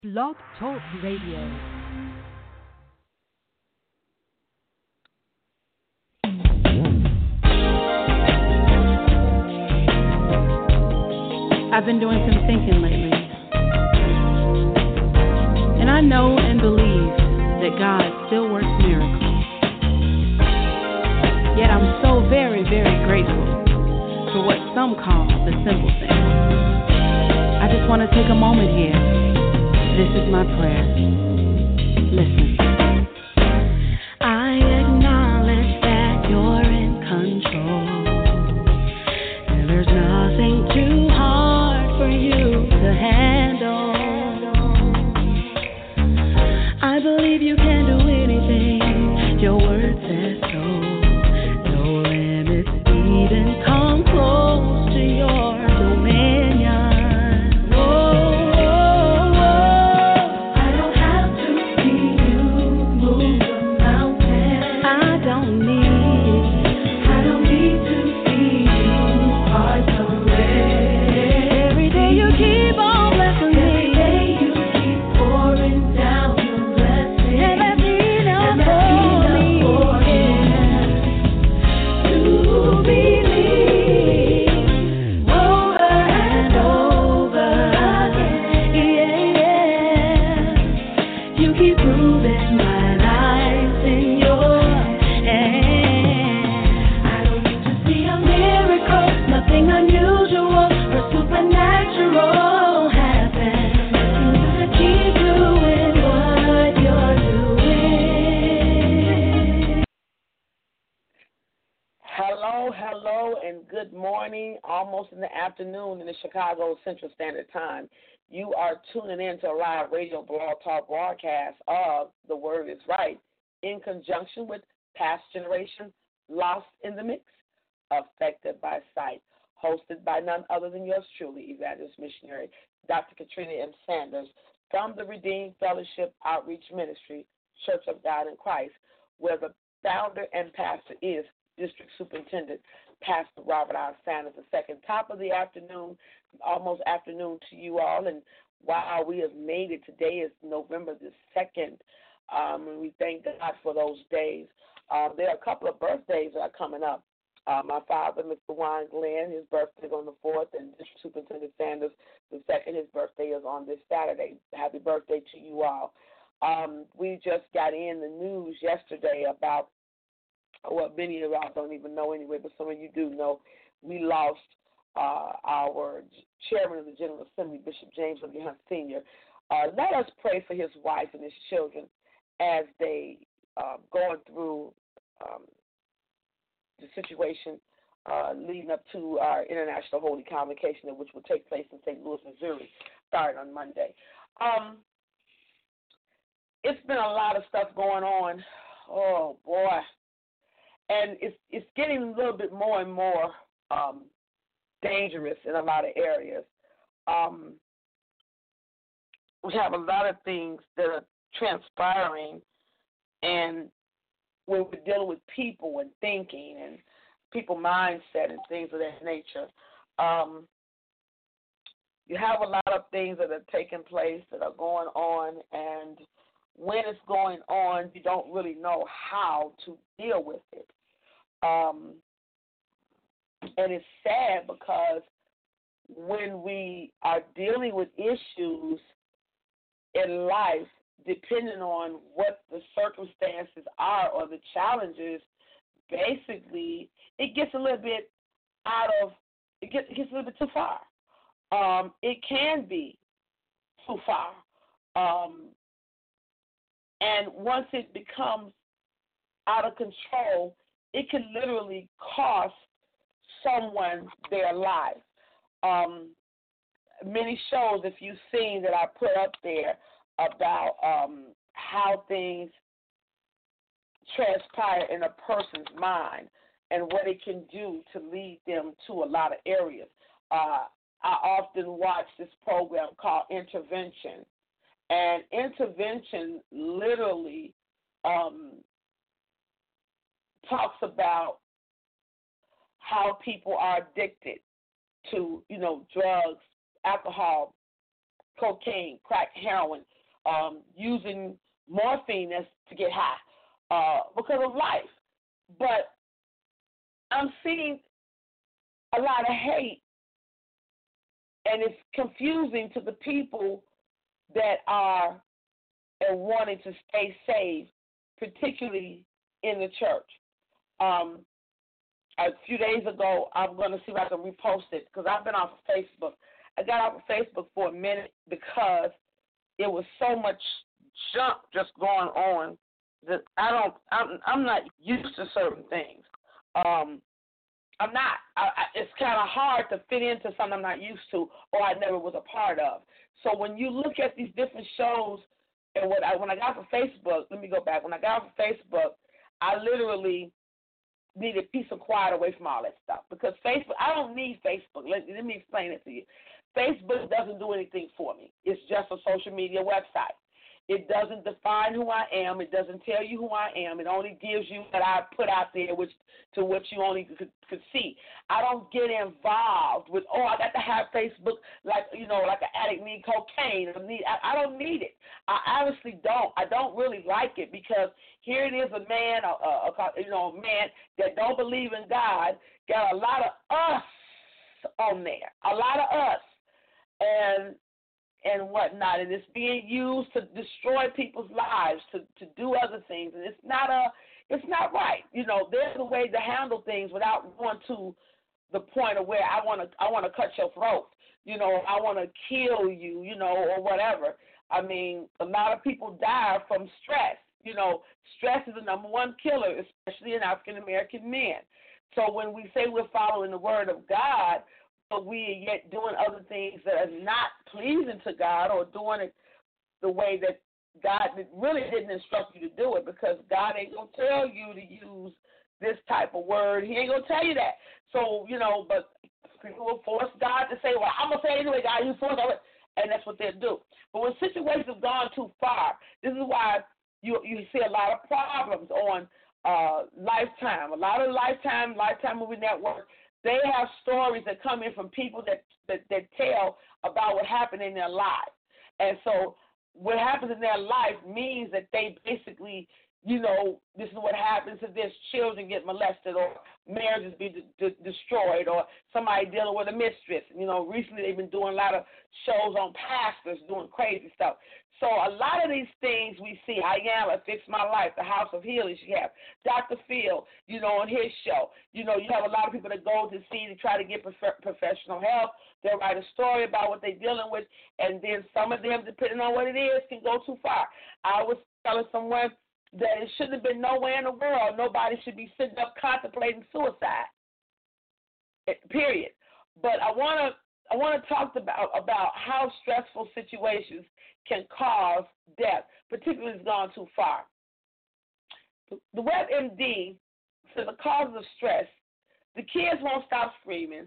Blog Talk Radio. I've been doing some thinking lately, and I know and believe that God still works miracles. Yet I'm so very, very grateful for what some call the simple things. I just want to take a moment here. This is my prayer. Listen. I acknowledge that you're in control, and there's nothing too hard for you to handle. I believe you can do anything. Your word says so. No limits even come close to your dominion. Good morning, almost in the afternoon in the Chicago Central Standard Time. You are tuning in to a live radio blog talk broadcast of The Word is Right in conjunction with Past Generation, Lost in the Mix, Affected by Sight, hosted by none other than yours truly, Evangelist Missionary Dr. Katrina M. Sanders from the Redeemed Fellowship Outreach Ministry, Church of God in Christ, where the founder and pastor is District Superintendent Pastor Robert R. Sanders II. Top of the afternoon, almost afternoon to you all. And wow, we have made it. Today is November the 2nd, and we thank God for those days. There are a couple of birthdays that are coming up. My father, Mr. Juan Glenn, his birthday is on the 4th, and District Superintendent Sanders II, his birthday is on this Saturday. Happy birthday to you all. We just got in the news yesterday about, well, many of us don't even know anyway, but some of you do know, we lost our chairman of the General Assembly, Bishop James W. Hunt Sr. Let us pray for his wife and his children as they going through the situation leading up to our International Holy Convocation, which will take place in St. Louis, Missouri, starting on Monday. It's been a lot of stuff going on. Oh, boy. And it's getting a little bit more and more dangerous in a lot of areas. We have a lot of things that are transpiring, and when we're dealing with people and thinking and people mindset and things of that nature, you have a lot of things that are taking place that are going on, and when it's going on, you don't really know how to deal with it. And it's sad because when we are dealing with issues in life, depending on what the circumstances are or the challenges, basically it gets a little bit it gets a little bit too far. It can be too far. And once it becomes out of control, it can literally cost someone their life. Many shows, if you've seen that I put up there about how things transpire in a person's mind and what it can do to lead them to a lot of areas. I often watch this program called Intervention, and Intervention literally talks about how people are addicted to, drugs, alcohol, cocaine, crack, heroin, using morphine to get high because of life. But I'm seeing a lot of hate, and it's confusing to the people that are and wanting to stay safe, particularly in the church. A few days ago, I'm going to see if I can repost it because I've been off of Facebook. I got off of Facebook for a minute because it was so much junk just going on that I'm not used to certain things. I'm not. It's kind of hard to fit into something I'm not used to or I never was a part of. So when you look at these different shows, and when I got off of Facebook, let me go back. When I got off of Facebook, I literally needed peace and quiet away from all that stuff because Facebook, I don't need Facebook. Let me explain it to you. Facebook doesn't do anything for me. It's just a social media website. It doesn't define who I am. It doesn't tell you who I am. It only gives you what I put out there, to what you only could see. I don't get involved with, I got to have Facebook like an addict need cocaine. I don't need it. I honestly don't. I don't really like it because here it is, a man that don't believe in God, got a lot of us on there, a lot of us, and whatnot, and it's being used to destroy people's lives, to do other things, and it's not right. There's a way to handle things without going to the point of where I want to cut your throat. I want to kill you, or whatever. I mean, a lot of people die from stress. Stress is the number one killer, especially in African American men. So when we say we're following the word of God, but we are yet doing other things that are not pleasing to God, or doing it the way that God really didn't instruct you to do it, because God ain't going to tell you to use this type of word. He ain't going to tell you that. So, but people will force God to say, well, I'm going to say it anyway, God, you force it, and that's what they'll do. But when situations have gone too far, this is why you see a lot of problems on Lifetime. A lot of Lifetime Movie Network, they have stories that come in from people that tell about what happened in their lives. And so what happens in their life means that they basically, this is what happens if there's children get molested, or marriages be destroyed, or somebody dealing with a mistress. Recently they've been doing a lot of shows on pastors doing crazy stuff. So a lot of these things we see, Ayanna, Fix My Life, The House of Healing, she has Dr. Phil, on his show. You have a lot of people that go to see to try to get professional help. They'll write a story about what they're dealing with, and then some of them, depending on what it is, can go too far. I was telling someone that it shouldn't have been nowhere in the world nobody should be sitting up contemplating suicide, period. But I want to talk about how stressful situations can cause death, particularly if it's gone too far. The WebMD says the causes of stress: the kids won't stop screaming,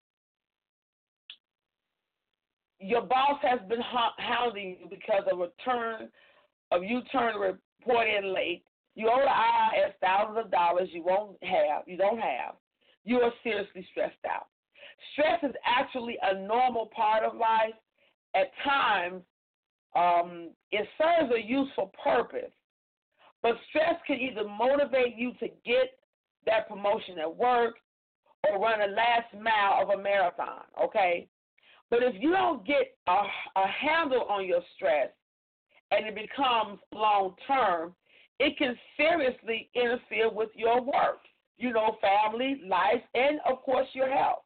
your boss has been hounding you because of you turn the report in late, you owe the IRS thousands of dollars you don't have, you are seriously stressed out. Stress is actually a normal part of life. At times, it serves a useful purpose, but stress can either motivate you to get that promotion at work or run a last mile of a marathon, okay? But if you don't get a handle on your stress and it becomes long-term, it can seriously interfere with your work, family, life, and, of course, your health.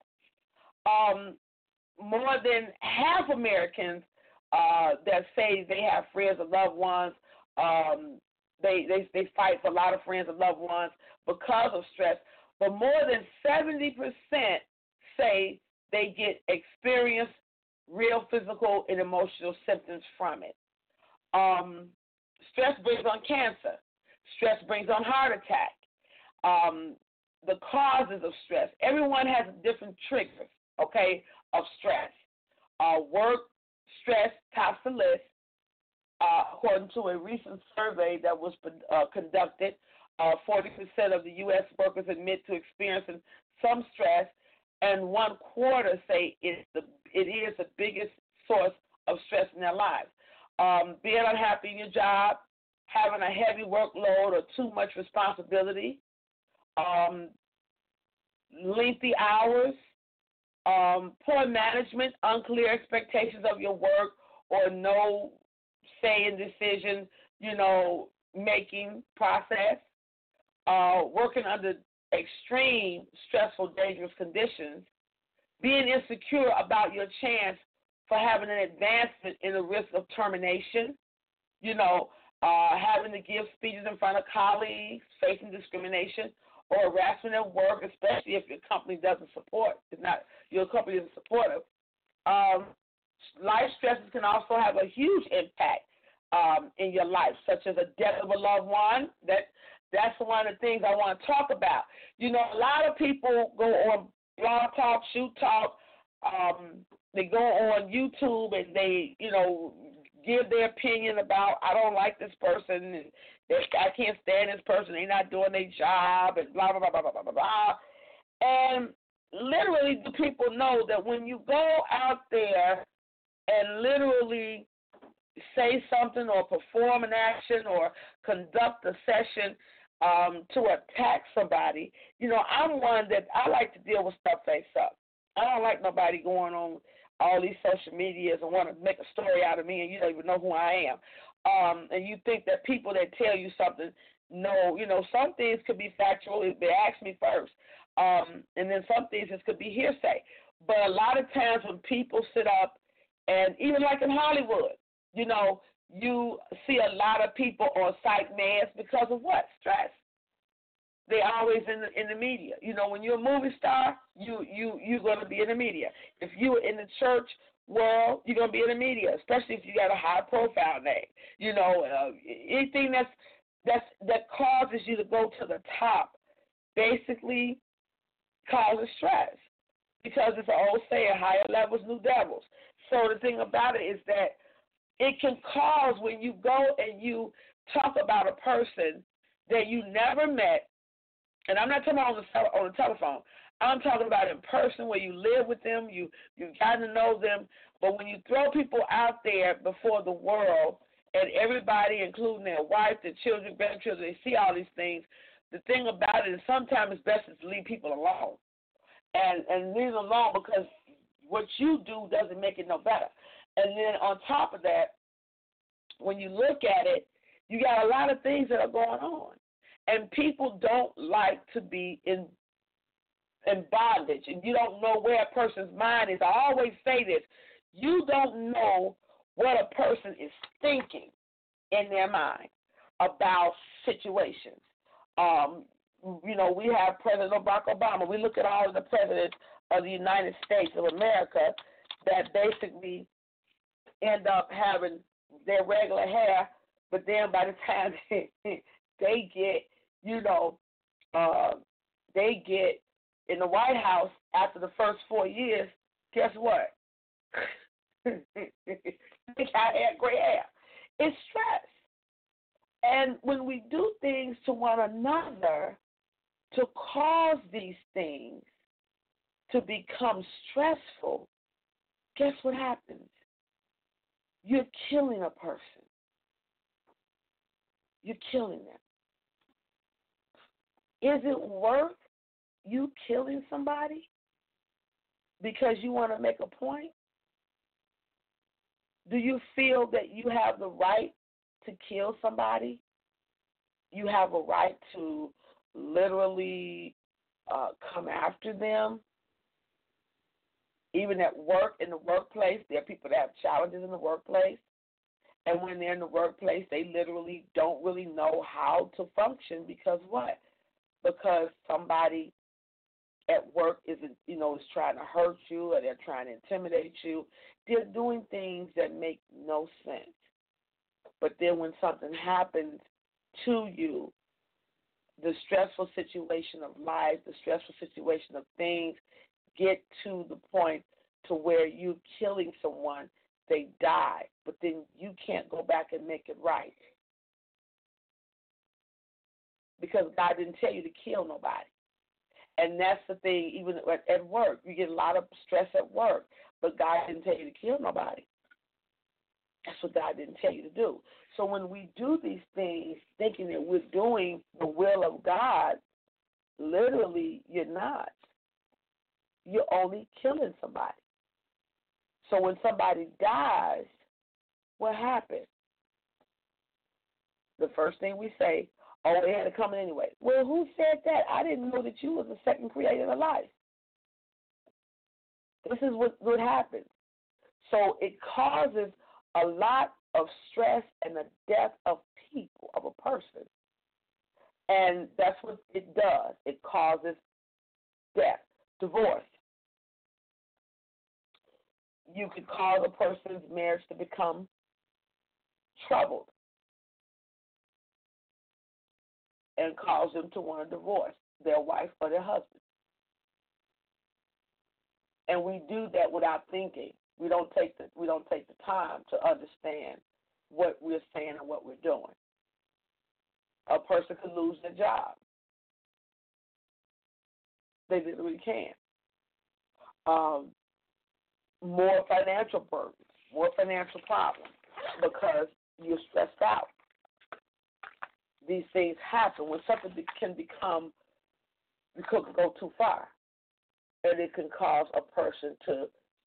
More than half Americans that say they have friends or loved ones, they fight for a lot of friends and loved ones because of stress, but more than 70% say they experience real physical and emotional symptoms from it. Stress brings on cancer. Stress brings on heart attack. The causes of stress. Everyone has different triggers, okay, of stress. Work stress tops the list. According to a recent survey that was conducted, 40% of the U.S. workers admit to experiencing some stress, and 1/4 say it is the biggest source of stress in their lives. Being unhappy in your job, having a heavy workload or too much responsibility, lengthy hours, poor management, unclear expectations of your work, or no say in decision, making process, working under extreme, stressful, dangerous conditions, being insecure about your chance for having an advancement in the risk of termination, having to give speeches in front of colleagues, facing discrimination or harassment at work, especially if your company isn't supportive. Life stresses can also have a huge impact in your life, such as a death of a loved one. That's one of the things I want to talk about. A lot of people go on Blog Talk, Shoot Talk. They go on YouTube and they, give their opinion about, I don't like this person, and I can't stand this person, they're not doing their job, and blah, blah, blah, blah, blah, blah, blah. And literally, do people know that when you go out there and literally say something or perform an action or conduct a session to attack somebody, I'm one that I like to deal with stuff face up. I don't like nobody going on all these social medias and want to make a story out of me and you don't even know who I am. And you think that people that tell you something know, some things could be factual if they ask me first. And then some things just could be hearsay. But a lot of times when people sit up, and even like in Hollywood, you see a lot of people on psych meds because of what? Stress. They're always in the media. When you're a movie star, you're going to be in the media. If you're in the church world, you're going to be in the media, especially if you got a high-profile name. Anything that causes you to go to the top basically causes stress, because it's an old saying, higher levels, new devils. So the thing about it is that it can cause, when you go and you talk about a person that you never met, and I'm not talking about on the telephone. I'm talking about in person, where you live with them, you've gotten to know them. But when you throw people out there before the world, and everybody, including their wife, their children, grandchildren, they see all these things, the thing about it is sometimes it's best to leave people alone. And leave them alone, because what you do doesn't make it no better. And then on top of that, when you look at it, you got a lot of things that are going on. And people don't like to be in bondage, and you don't know where a person's mind is. I always say this: you don't know what a person is thinking in their mind about situations. We have President Barack Obama. We look at all of the presidents of the United States of America that basically end up having their regular hair, but then by the time they get, they get in the White House after the first 4 years, guess what? They got gray hair. It's stress. And when we do things to one another to cause these things to become stressful, guess what happens? You're killing a person. You're killing them. Is it worth you killing somebody because you want to make a point? Do you feel that you have the right to kill somebody? You have a right to literally come after them? Even at work, in the workplace, there are people that have challenges in the workplace. And when they're in the workplace, they literally don't really know how to function because what? Because somebody at work is trying to hurt you, or they're trying to intimidate you. They're doing things that make no sense. But then when something happens to you, the stressful situation of life, the stressful situation of things get to the point to where you're killing someone, they die, but then you can't go back and make it right. Because God didn't tell you to kill nobody. And that's the thing, even at work. You get a lot of stress at work, but God didn't tell you to kill nobody. That's what God didn't tell you to do. So when we do these things thinking that we're doing the will of God, literally you're not. You're only killing somebody. So when somebody dies, what happens? The first thing we say, oh, it had to come in anyway. Well, who said that? I didn't know that you was the second creator of life. This is what happens. So it causes a lot of stress and the death of people, of a person. And that's what it does. It causes death, divorce. You could cause a person's marriage to become troubled and cause them to want to divorce their wife or their husband. And we do that without thinking. We don't take the time to understand what we're saying and what we're doing. A person could lose their job. They literally can. More financial burdens, more financial problems because you're stressed out. These things happen when something can become, it could go too far, and it can cause a person to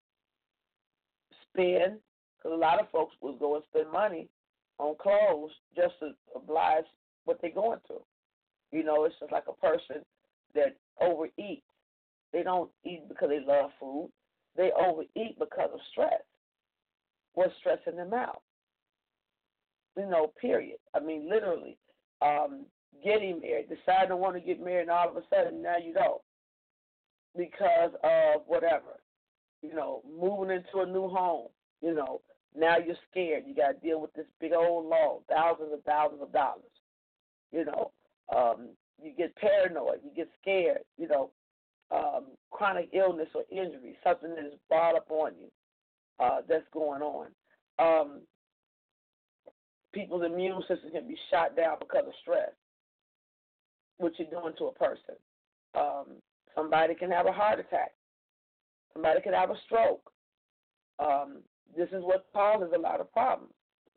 spend, because a lot of folks will go and spend money on clothes just to oblige what they're going through. You know, it's just like a person that overeats. They don't eat because they love food. They overeat because of stress. What's stressing them out? You know, period. I mean, literally, getting married, deciding to want to get married, and all of a sudden now you don't because of whatever. You know, moving into a new home, you know, now you're scared. You got to deal with this big old loan, thousands and thousands of dollars. You know, you get paranoid. You get scared, you know. Chronic illness or injury, something that is brought up on you that's going on. People's immune system can be shot down because of stress, what you're doing to a person. Somebody can have a heart attack. Somebody can have a stroke. This is what causes a lot of problems.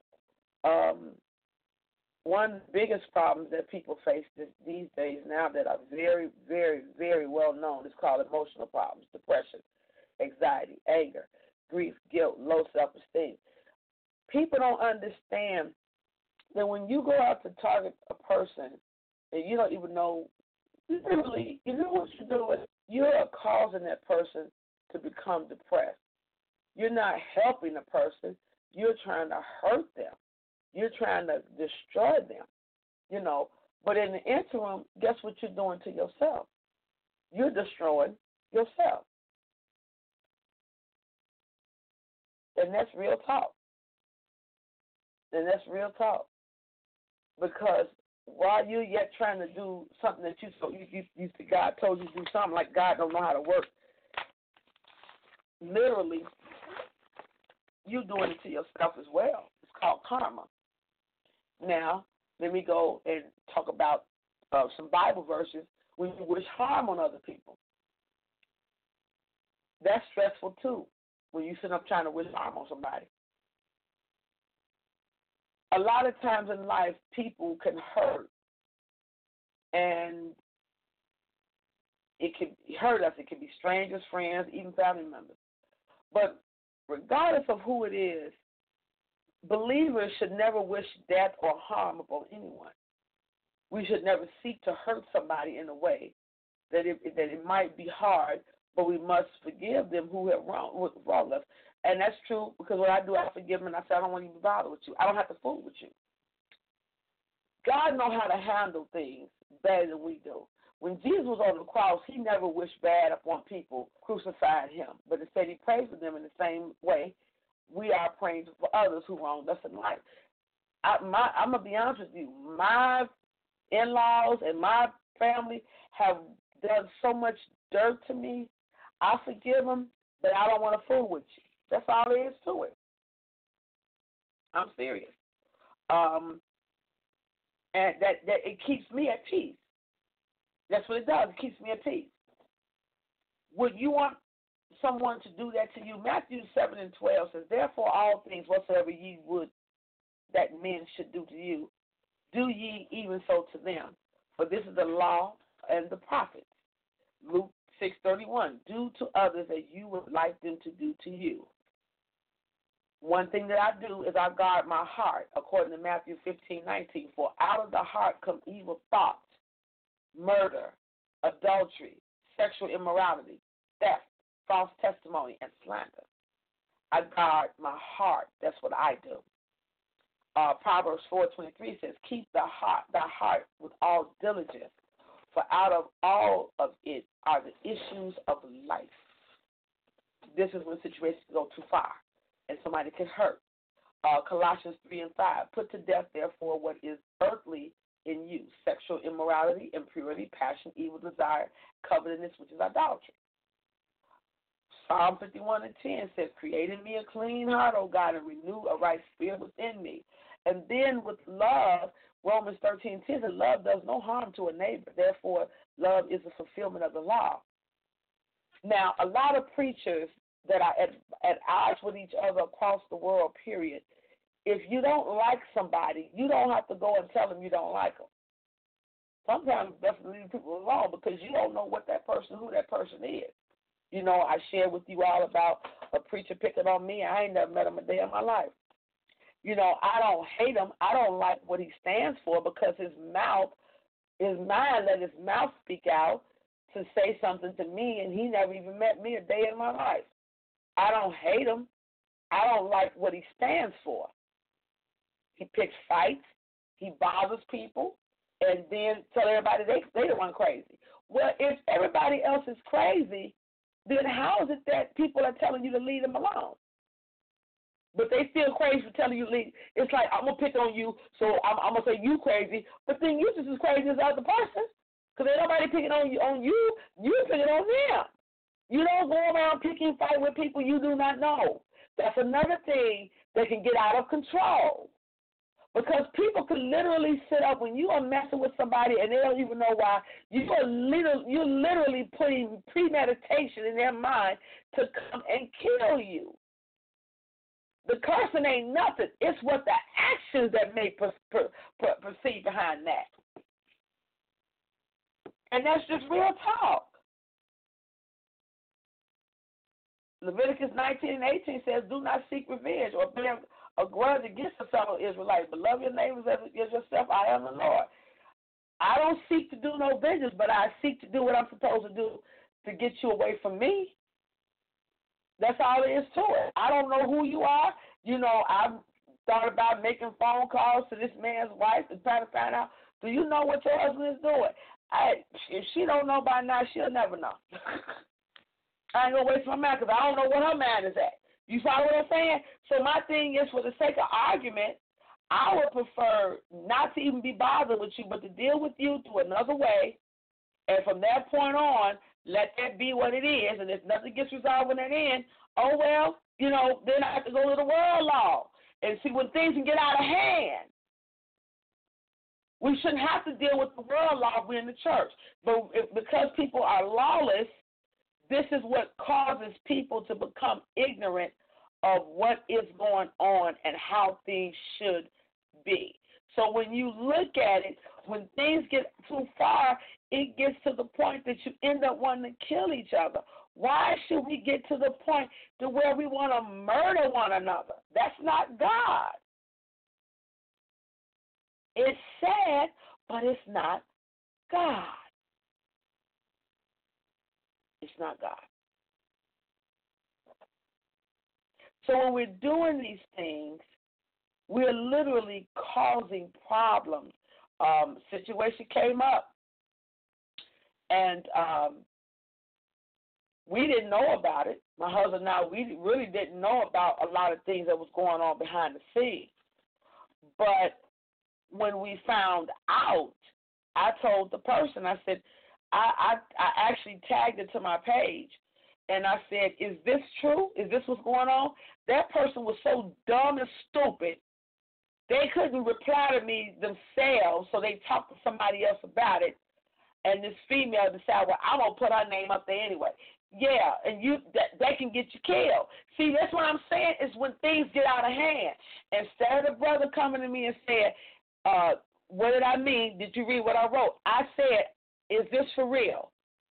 One of the biggest problems that people face these days now that are very, very, very well known is called emotional problems, depression, anxiety, anger, grief, guilt, low self-esteem. People don't understand that when you go out to target a person and you don't even know, literally, you know what you're doing? You're causing that person to become depressed. You're not helping the person. You're trying to hurt them. You're trying to destroy them, you know. But in the interim, guess what you're doing to yourself? You're destroying yourself. And that's real talk. Because while you're yet trying to do something that you God told you to do something, like God don't know how to work, literally, you're doing it to yourself as well. It's called karma. Now, let me go and talk about some Bible verses when you wish harm on other people. That's stressful, too, when you sit up trying to wish harm on somebody. A lot of times in life, people can hurt, and it can hurt us. It can be strangers, friends, even family members. But regardless of who it is, believers should never wish death or harm upon anyone. We should never seek to hurt somebody in a way that it might be hard, but we must forgive them who have wronged us. And that's true because what I do, I forgive them and I say, I don't want to be bothered with you. I don't have to fool with you. God knows how to handle things better than we do. When Jesus was on the cross, he never wished bad upon people crucified him, but instead he prayed for them in the same way we are praying for others who wronged us in life. I'm going to be honest with you. My in-laws and my family have done so much dirt to me. I forgive them, but I don't want to fool with you. That's all there is to it. I'm serious. And that it keeps me at peace. That's what it does. It keeps me at peace. Would you want someone to do that to you, Matthew 7:12 says, therefore all things whatsoever ye would that men should do to you, do ye even so to them. For this is the law and the prophets. Luke 6:31, do to others as you would like them to do to you. One thing that I do is I guard my heart, according to Matthew 15:19. For out of the heart come evil thoughts, murder, adultery, sexual immorality, theft, false testimony, and slander. I guard my heart. That's what I do. Proverbs 4:23 says, keep thy heart with all diligence, for out of all of it are the issues of life. This is when situations go too far and somebody can hurt. Colossians 3:5, put to death, therefore, what is earthly in you, sexual immorality, impurity, passion, evil desire, covetousness, which is idolatry. Psalm 51:10 says, create in me a clean heart, O God, and renew a right spirit within me. And then with love, Romans 13:10, that love does no harm to a neighbor. Therefore, love is the fulfillment of the law. Now, a lot of preachers that are at odds with each other across the world, period, if you don't like somebody, you don't have to go and tell them you don't like them. Sometimes it's best to leave people alone because you don't know who that person is. You know, I shared with you all about a preacher picking on me. I ain't never met him a day in my life. You know, I don't hate him. I don't like what he stands for because his mind let his mouth speak out to say something to me, and he never even met me a day in my life. I don't hate him. I don't like what he stands for. He picks fights. He bothers people, and then tell everybody they the one crazy. Well, if everybody else is crazy, then how is it that people are telling you to leave them alone? But they feel crazy for telling you to leave. It's like, I'm going to pick on you, so I'm going to say you crazy, but then you just as crazy as the other person because ain't nobody picking on you. You picking on them. You don't go around picking fight with people you do not know. That's another thing that can get out of control. Because people can literally sit up when you are messing with somebody and they don't even know why. You're literally putting premeditation in their mind to come and kill you. The cursing ain't nothing. It's what the actions that may proceed behind that. And that's just real talk. Leviticus 19:18 says, do not seek revenge or bear a grudge against a fellow Israelite, but love your neighbors as yourself. I am the Lord. I don't seek to do no vengeance, but I seek to do what I'm supposed to do to get you away from me. That's all there is to it. I don't know who you are. You know, I've thought about making phone calls to this man's wife and trying to find out, do you know what your husband is doing? If she don't know by now, she'll never know. I ain't going to waste my mind because I don't know what her mind is at. You follow what I'm saying? So my thing is, for the sake of argument, I would prefer not to even be bothered with you, but to deal with you through another way. And from that point on, let that be what it is. And if nothing gets resolved in that end, oh, well, you know, then I have to go to the world law and see when things can get out of hand. We shouldn't have to deal with the world law if we're in the church. But because people are lawless, this is what causes people to become ignorant of what is going on and how things should be. So when you look at it, when things get too far, it gets to the point that you end up wanting to kill each other. Why should we get to the point to where we want to murder one another? That's not God. It's sad, but it's not God. It's not God. So when we're doing these things, we're literally causing problems. Situation came up, and we didn't know about it. My husband and I, we really didn't know about a lot of things that was going on behind the scenes. But when we found out, I told the person, I said, I actually tagged it to my page, and I said, is this true? Is this what's going on? That person was so dumb and stupid, they couldn't reply to me themselves, so they talked to somebody else about it, and this female decided, well, I'm going to put her name up there anyway. Yeah, and that can get you killed. See, that's what I'm saying is when things get out of hand. Instead of the brother coming to me and saying, what did I mean? Did you read what I wrote? I said, is this for real?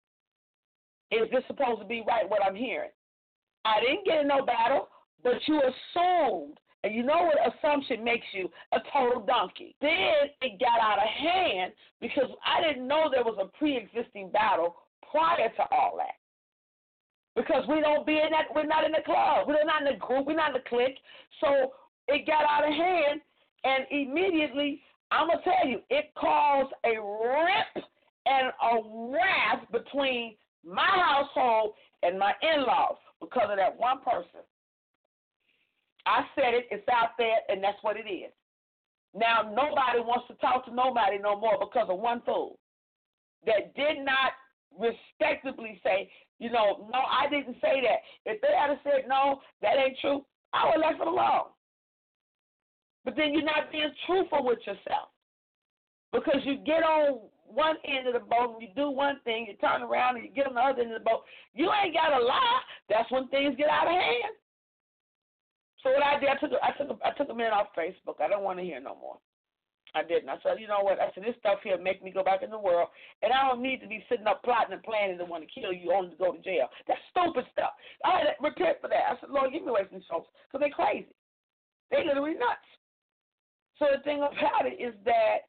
Is this supposed to be right, what I'm hearing? I didn't get in no battle, but you assumed. And you know what assumption makes you? A total donkey. Then it got out of hand because I didn't know there was a pre-existing battle prior to all that. Because we don't be in that, we're not in the club, we're not in the group, we're not in the clique. So it got out of hand, and immediately, I'm going to tell you, it caused a rip and a wrath between my household and my in-laws because of that one person. I said it, it's out there, and that's what it is. Now, nobody wants to talk to nobody no more because of one fool that did not respectably say, no, I didn't say that. If they had said, no, that ain't true, I would have left it alone. But then you're not being truthful with yourself because you get on one end of the boat and you do one thing, you turn around and you get on the other end of the boat. You ain't got to lie. That's when things get out of hand. So what I did, I took a minute off Facebook. I don't want to hear no more. I didn't. I said, you know what? I said, this stuff here make me go back in the world, and I don't need to be sitting up plotting and planning to want to kill you only to go to jail. That's stupid stuff. I had to repent for that. I said, Lord, get me away from these folks because they're crazy. They're literally nuts. So the thing about it is that,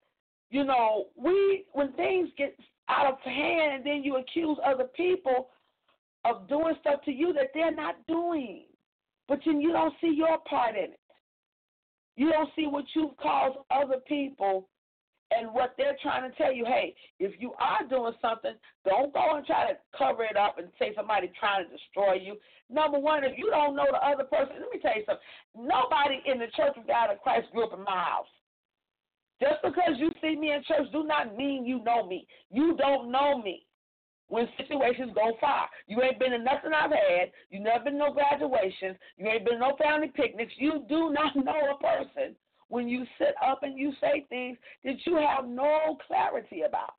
when things get out of hand and then you accuse other people of doing stuff to you that they're not doing, but then you don't see your part in it. You don't see what you've caused other people and what they're trying to tell you. Hey, if you are doing something, don't go and try to cover it up and say somebody trying to destroy you. Number one, if you don't know the other person, let me tell you something. Nobody in the Church of God in Christ grew up in my house. Just because you see me in church do not mean you know me. You don't know me. When situations go far. You ain't been in nothing I've had. You never been to no graduations. You ain't been to no family picnics. You do not know a person when you sit up and you say things that you have no clarity about.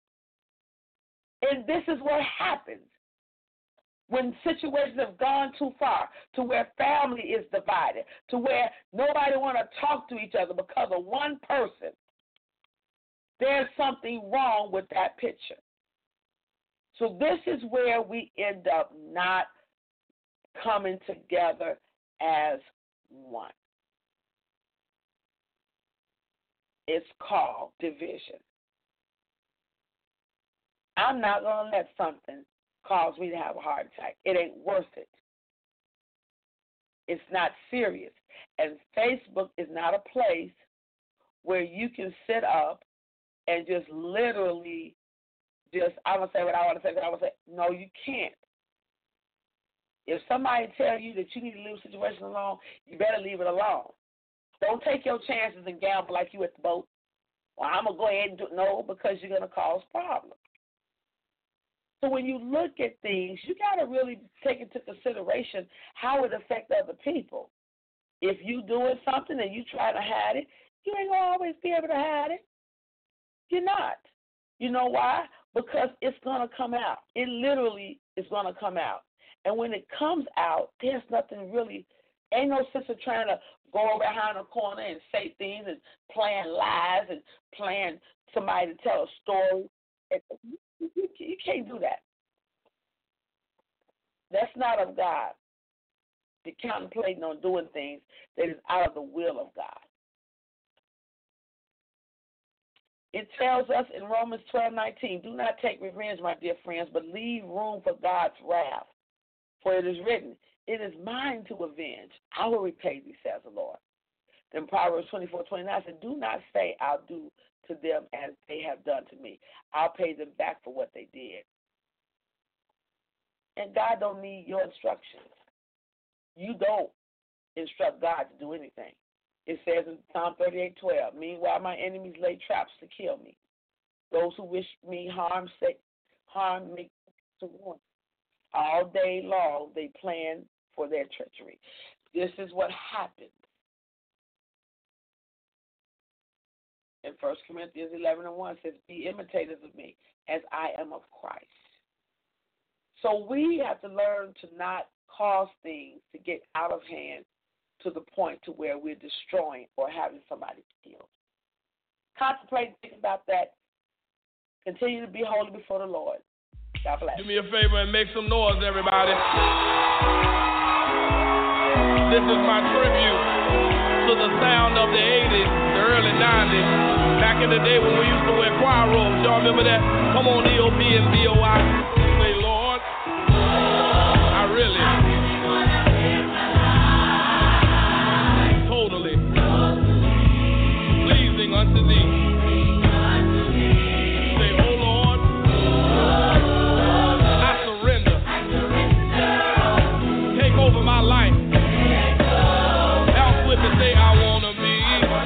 And this is what happens when situations have gone too far, to where family is divided, to where nobody want to talk to each other because of one person. There's something wrong with that picture. So this is where we end up not coming together as one. It's called division. I'm not going to let something cause me to have a heart attack. It ain't worth it. It's not serious. And Facebook is not a place where you can sit up and just literally I'm going to say what I want to say, but I want to say, no, you can't. If somebody tell you that you need to leave a situation alone, you better leave it alone. Don't take your chances and gamble like you at the boat. Well, I'm going to go ahead and do it. No, because you're going to cause problems. So when you look at things, you got to really take into consideration how it affects other people. If you doing something and you try to hide it, you ain't going to always be able to hide it. You're not. You know why? Because it's going to come out. It literally is going to come out. And when it comes out, there's nothing really, ain't no sense of trying to go behind a corner and say things and plan lies and plan somebody to tell a story. You can't do that. That's not of God. You're contemplating on doing things that is out of the will of God. It tells us in Romans 12:19, do not take revenge, my dear friends, but leave room for God's wrath. For it is written, it is mine to avenge. I will repay thee, says the Lord. Then Proverbs 24:29 said, do not say I'll do to them as they have done to me. I'll pay them back for what they did. And God don't need your instructions. You don't instruct God to do anything. It says in Psalm 38:12, meanwhile my enemies lay traps to kill me. Those who wish me harm me to warn. All day long they plan for their treachery. This is what happens. In 1 Corinthians 11:1 says, be imitators of me as I am of Christ. So we have to learn to not cause things to get out of hand to the point to where we're destroying or having somebody killed. Contemplate, think about that. Continue to be holy before the Lord. God bless. Do me a favor and make some noise, everybody. This is my tribute to the sound of the 80s, the early 90s. Back in the day when we used to wear choir robes. Y'all remember that? Come on, EOP and BOI. Say, Lord, I really, totally pleasing unto thee. Say, oh Lord, I surrender. Take over my life. Help with me, say, I want to be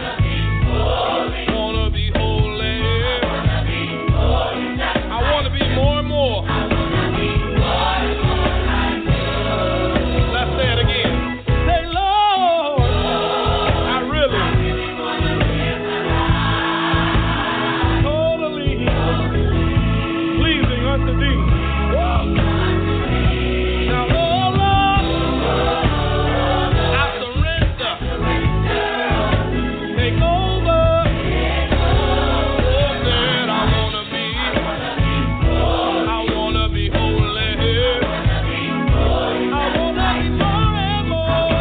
holy. I want to be more and more. Let's say it again. Say, Lord, I really, totally pleasing unto thee. Now, oh Lord, I surrender. Take over. Oh, that I want to be holy. I want to be more and more.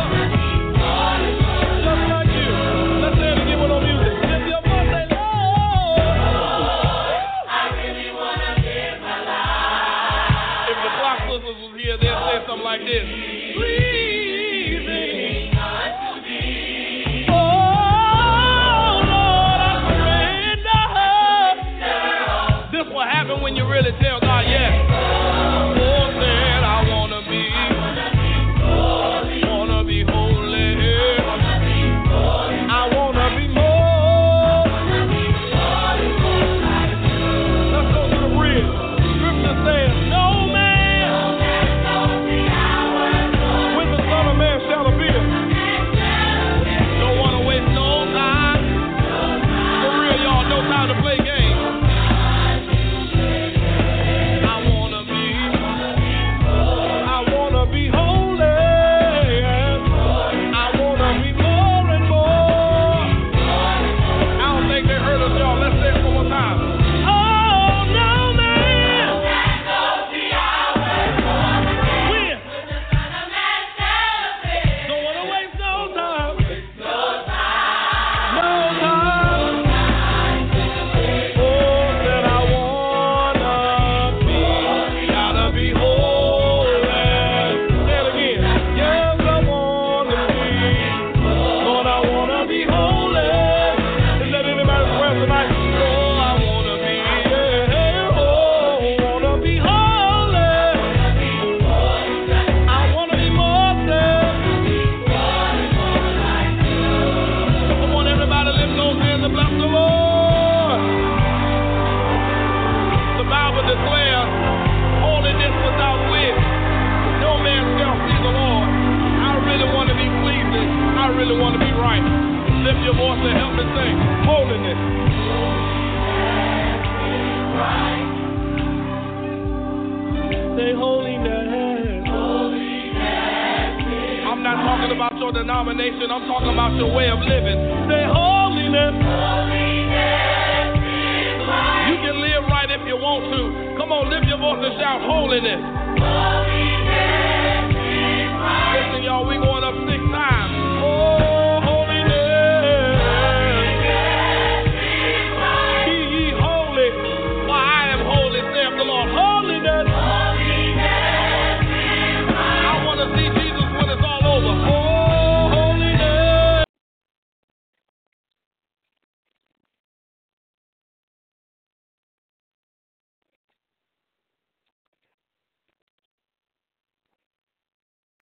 Just like you. Let's say it again with no music. Lift your voice, say, Lord, I really want to live my life. If the Clock Sisters was here, they'd say something like this. Pleasing unto thee. Oh, Lord, I surrender. This will happen when you really tell God yes. Oh, that I want to be holy. I want to be more. Let's go to the bridge. Scripture says, no man, when the Son of Man shall appear. Don't want to waste no time. For real, y'all, no time to play games. I want to be holy. I want to be more and more. I don't think they heard us, y'all. Let's say it one more time. Oh, no man. When? Don't want to waste no time. No time. Oh, that I wanna be. Gotta be holy. Say it again. Yes, I wanna be. Lord, I wanna be holy. Is that anybody's prayer tonight? Oh, I wanna be. Yeah. Oh, wanna be holy. I wanna be more than. Come on, everybody, lift those hands and bless the Lord. The Bible declares holiness without which no man shall see the Lord. I really want to be pleasing. I really want to be right. Lift your voice and help me sing. Holiness. Say holiness. I'm not talking about your denomination. I'm talking about your way of living. Say holiness. You can live right if you want to. Come on, lift your voice and shout holiness.